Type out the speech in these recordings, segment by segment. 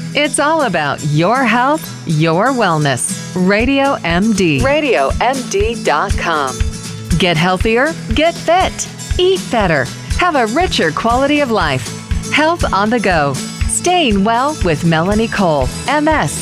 It's all about your health, your wellness. Radio MD. RadioMD.com. Get healthier, get fit, eat better, have a richer quality of life. Health on the go. Staying well with Melanie Cole, MS.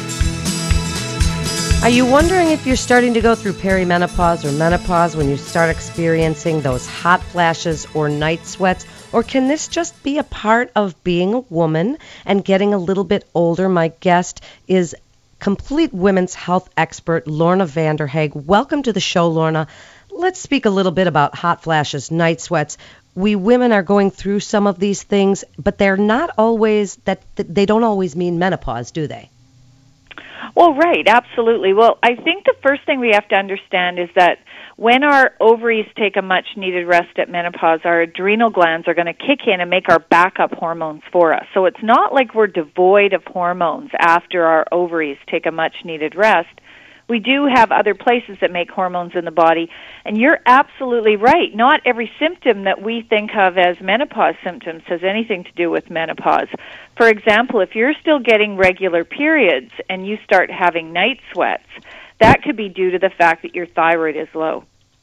Are you wondering if you're starting to go through perimenopause or menopause when you start experiencing those hot flashes or night sweats? Or can this just be a part of being a woman and getting a little bit older? My guest is complete women's health expert, Lorna Vanderhaeg. Welcome to the show, Lorna. Let's speak a little bit about hot flashes, night sweats. We women are going through some of these things, but they're not always, they don't always mean menopause, do they? Well, right, absolutely. Well, I think the first thing we have to understand is that when our ovaries take a much-needed rest at menopause, our adrenal glands are going to kick in and make our backup hormones for us. So it's not like we're devoid of hormones after our ovaries take a much-needed rest. We do have other places that make hormones in the body, and you're absolutely right. Not every symptom that we think of as menopause symptoms has anything to do with menopause. For example, if you're still getting regular periods and you start having night sweats, that could be due to the fact that your thyroid is low.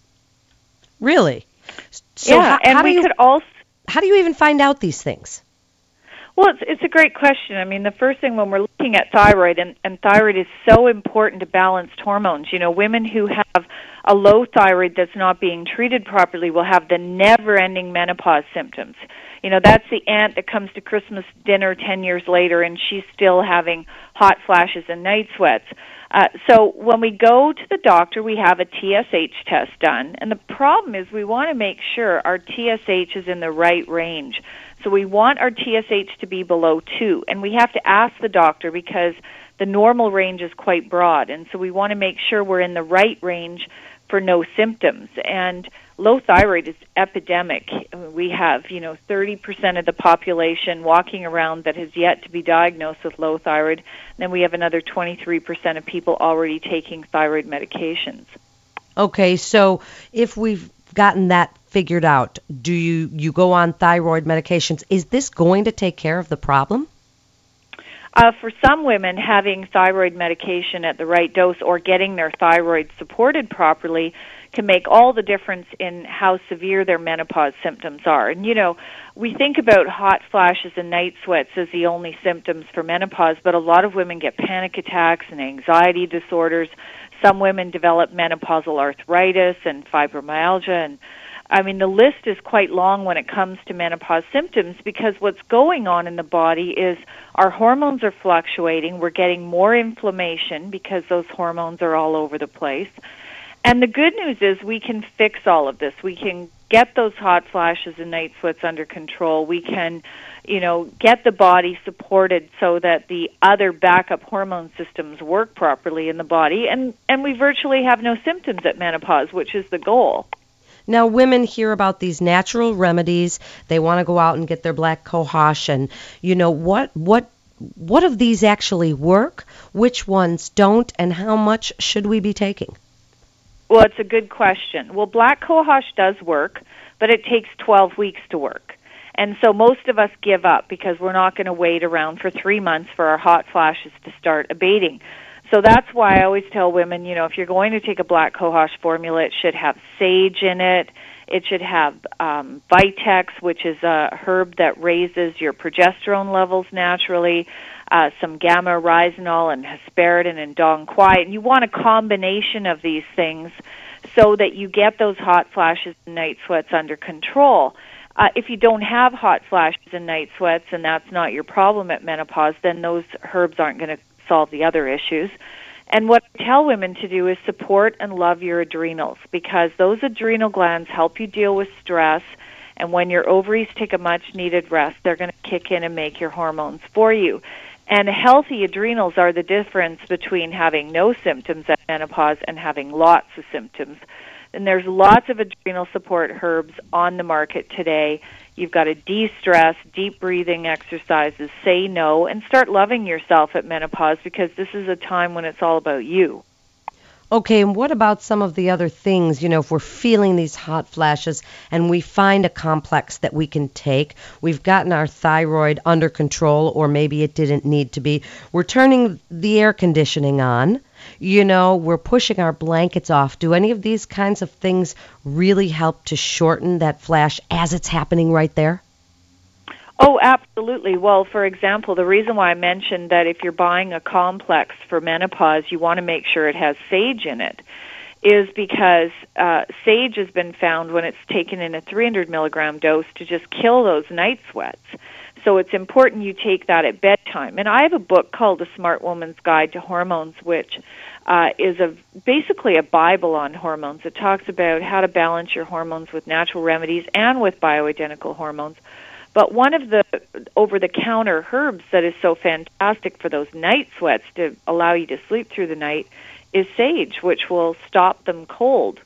Really? So yeah, how do you even find out these things? Well, it's a great question. I mean, the first thing when we're looking at thyroid, and thyroid is so important to balanced hormones. You know, women who have a low thyroid that's not being treated properly will have the never-ending menopause symptoms. You know, that's the aunt that comes to Christmas dinner 10 years later and she's still having hot flashes and night sweats. So when we go to the doctor, we have a TSH test done. And the problem is we want to make sure our TSH is in the right range. So we want our TSH to be below 2. And we have to ask the doctor because the normal range is quite broad. And so we want to make sure we're in the right range for no symptoms. And low thyroid is epidemic. We have, 30% of the population walking around that has yet to be diagnosed with low thyroid. And then we have another 23% of people already taking thyroid medications. Okay, so if we've gotten that figured out, do you go on thyroid medications? Is this going to take care of the problem? For some women, having thyroid medication at the right dose or getting their thyroid supported properly can make all the difference in how severe their menopause symptoms are. And, we think about hot flashes and night sweats as the only symptoms for menopause, but a lot of women get panic attacks and anxiety disorders. Some women develop menopausal arthritis and fibromyalgia, and I mean, the list is quite long when it comes to menopause symptoms because what's going on in the body is our hormones are fluctuating. We're getting more inflammation because those hormones are all over the place. And the good news is we can fix all of this. We can get those hot flashes and night sweats under control. We can, get the body supported so that the other backup hormone systems work properly in the body. And we virtually have no symptoms at menopause, which is the goal. Now, women hear about these natural remedies. They want to go out and get their black cohosh, and what of these actually work? Which ones don't, and how much should we be taking? Well, it's a good question. Well, black cohosh does work, but it takes 12 weeks to work. And so most of us give up because we're not going to wait around for 3 months for our hot flashes to start abating. So that's why I always tell women, if you're going to take a black cohosh formula, it should have sage in it. It should have Vitex, which is a herb that raises your progesterone levels naturally, some gamma-rhizinol and hesperidin and dong quai. And you want a combination of these things so that you get those hot flashes and night sweats under control. If you don't have hot flashes and night sweats and that's not your problem at menopause, then those herbs aren't going to solve the other issues. And what I tell women to do is support and love your adrenals because those adrenal glands help you deal with stress, and when your ovaries take a much-needed rest, they're going to kick in and make your hormones for you. And healthy adrenals are the difference between having no symptoms at menopause and having lots of symptoms. And there's lots of adrenal support herbs on the market today. You've got to de-stress, deep breathing exercises, say no, and start loving yourself at menopause because this is a time when it's all about you. Okay, and what about some of the other things, if we're feeling these hot flashes and we find a complex that we can take, we've gotten our thyroid under control, or maybe it didn't need to be, we're turning the air conditioning on, we're pushing our blankets off. Do any of these kinds of things really help to shorten that flash as it's happening right there? Oh, absolutely. Well, for example, the reason why I mentioned that if you're buying a complex for menopause, you want to make sure it has sage in it, is because sage has been found when it's taken in a 300 milligram dose to just kill those night sweats. So it's important you take that at bedtime. And I have a book called The Smart Woman's Guide to Hormones, which is basically a Bible on hormones. It talks about how to balance your hormones with natural remedies and with bioidentical hormones. But one of the over-the-counter herbs that is so fantastic for those night sweats to allow you to sleep through the night is sage, which will stop them cold.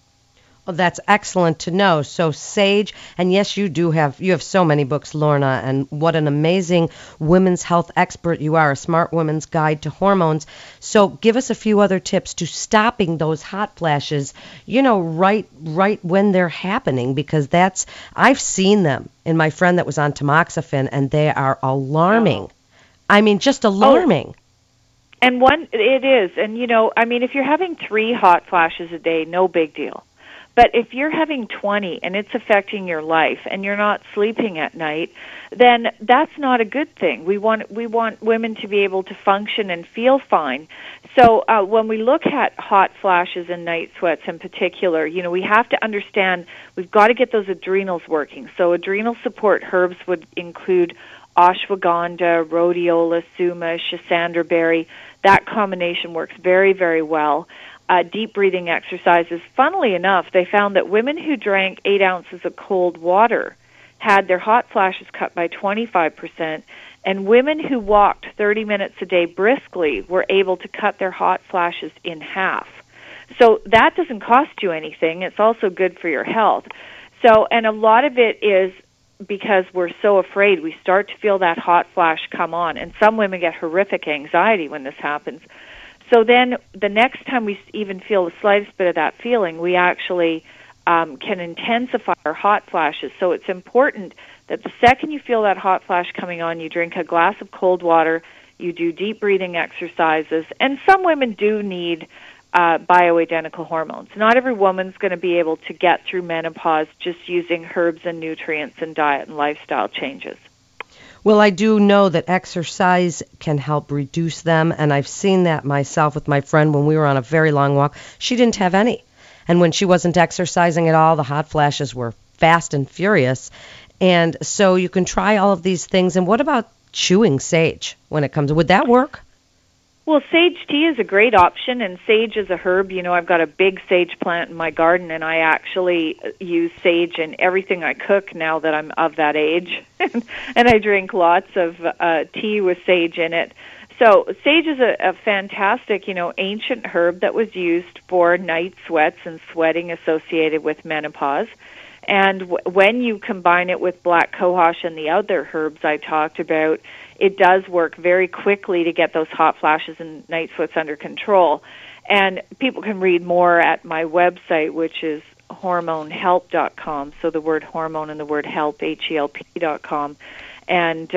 Oh, that's excellent to know. So sage, and yes, you have so many books, Lorna, and what an amazing women's health expert you are, A Smart Woman's Guide to Hormones. So give us a few other tips to stopping those hot flashes, right when they're happening, because I've seen them in my friend that was on tamoxifen, and they are alarming. Oh. I mean, just alarming. Oh. And it is. And, if you're having 3 hot flashes a day, no big deal. But if you're having 20 and it's affecting your life and you're not sleeping at night, then that's not a good thing. We want women to be able to function and feel fine. So when we look at hot flashes and night sweats in particular, we have to understand we've got to get those adrenals working. So adrenal support herbs would include ashwagandha, rhodiola, suma, schisandra berry. That combination works very, very well. Deep breathing exercises. Funnily enough, they found that women who drank 8 ounces of cold water had their hot flashes cut by 25%, and women who walked 30 minutes a day briskly were able to cut their hot flashes in half. So that doesn't cost you anything. It's also good for your health. So, and a lot of it is because we're so afraid. We start to feel that hot flash come on, and some women get horrific anxiety when this happens. So then the next time we even feel the slightest bit of that feeling, we actually can intensify our hot flashes. So it's important that the second you feel that hot flash coming on, you drink a glass of cold water, you do deep breathing exercises, and some women do need bioidentical hormones. Not every woman's going to be able to get through menopause just using herbs and nutrients and diet and lifestyle changes. Well, I do know that exercise can help reduce them, and I've seen that myself with my friend when we were on a very long walk. She didn't have any. And when she wasn't exercising at all, the hot flashes were fast and furious. And so you can try all of these things. And what about chewing sage when it comes? Would that work? Well, sage tea is a great option, and sage is a herb. I've got a big sage plant in my garden, and I actually use sage in everything I cook now that I'm of that age. And I drink lots of tea with sage in it. So sage is a fantastic, ancient herb that was used for night sweats and sweating associated with menopause. And when you combine it with black cohosh and the other herbs I talked about, it does work very quickly to get those hot flashes and night sweats under control. And people can read more at my website, which is hormonehelp.com. So the word hormone and the word help, HELP.com. And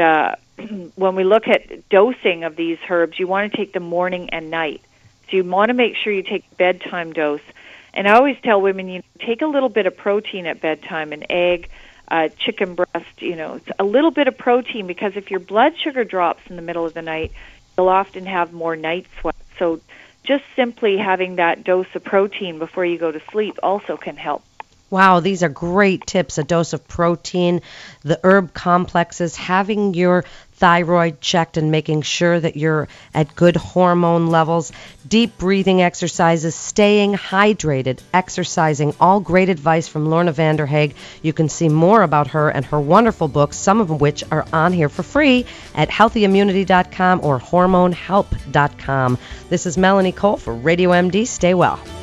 when we look at dosing of these herbs, you want to take them morning and night. So you want to make sure you take bedtime dose. And I always tell women, take a little bit of protein at bedtime, an egg, chicken breast, it's a little bit of protein, because if your blood sugar drops in the middle of the night, you'll often have more night sweats. So just simply having that dose of protein before you go to sleep also can help. Wow, these are great tips. A dose of protein, the herb complexes, having your thyroid checked and making sure that you're at good hormone levels, deep breathing exercises, staying hydrated, exercising, all great advice from Lorna van der Haag. You can see more about her and her wonderful books, some of which are on here for free at healthyimmunity.com or hormonehelp.com. This is Melanie Cole for Radio MD. Stay well.